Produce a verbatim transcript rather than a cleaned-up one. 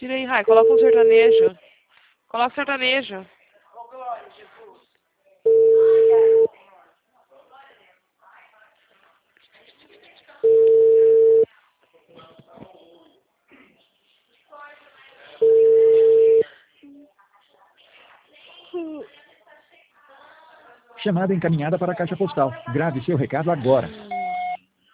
Tira aí, Rai. Coloca um sertanejo. Coloca sertanejo. Chamada encaminhada para a caixa postal. Grave seu recado agora.